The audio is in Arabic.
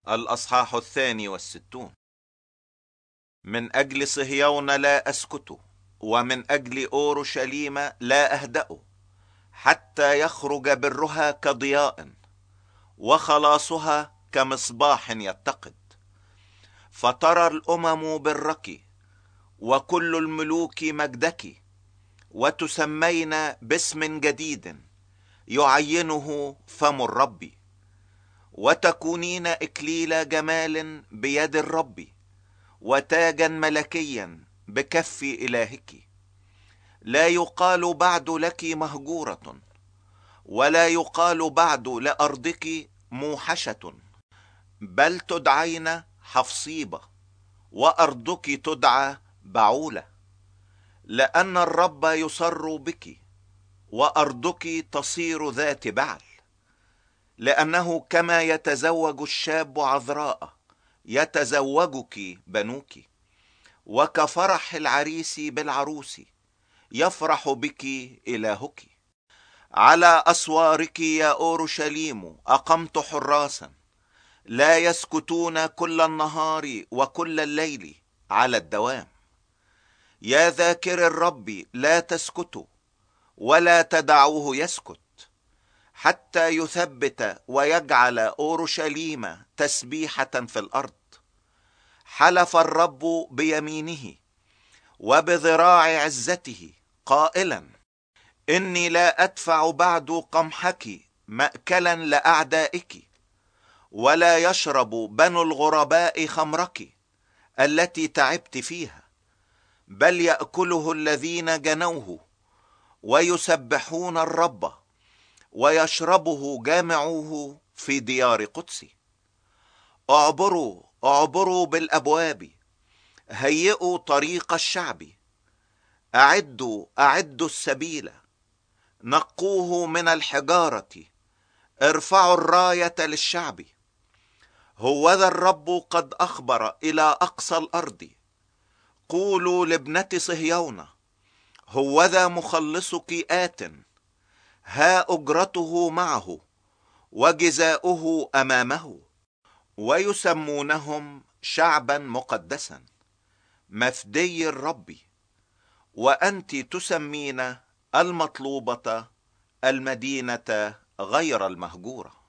الأصحاح 62. من أجل صهيون لا أسكت، ومن أجل أورشليم لا أهدأ، حتى يخرج برها كضياء، وخلاصها كمصباح يتقد. فترى الأمم برك، وكل الملوك مجدك، وتسمين باسم جديد يعينه فم الرب، وتكونين إكليل جمال بيد الرب، وتاجا ملكيا بكف إلهك. لا يقال بعد لك مهجورة، ولا يقال بعد لأرضك موحشة، بل تدعين حفصيبة، وأرضك تدعى بعولة، لأن الرب يسر بك، وأرضك تصير ذات بعل. لأنه كما يتزوج الشاب عذراء يتزوجك بنوك، وكفرح العريس بالعروس يفرح بك إلهك. على أسوارك يا أورشليم أقمت حراسا، لا يسكتون كل النهار وكل الليل على الدوام. يا ذاكر الرب لا تسكتوا، ولا تدعوه يسكت، حتى يثبت ويجعل أورشليم تسبيحة في الأرض. حلف الرب بيمينه وبذراع عزته قائلا: إني لا أدفع بعد قمحك مأكلا لأعدائك، ولا يشرب بنو الغرباء خمرك التي تعبت فيها، بل يأكله الذين جنوه، ويسبحون الرب، ويشربه جامعوه في ديار قدسي. اعبروا اعبروا بالأبواب، هيئوا طريق الشعب، أعدوا أعدوا السبيل، نقوه من الحجارة، ارفعوا الراية للشعب. هوذا الرب قد أخبر إلى أقصى الأرض، قولوا لابنة صهيون: هوذا مخلصك آت، ها أجرته معه وجزاؤه أمامه. ويسمونهم شعبا مقدسا، مفدي الرب، وأنت تسمين المطلوبة المدينة غير المهجورة.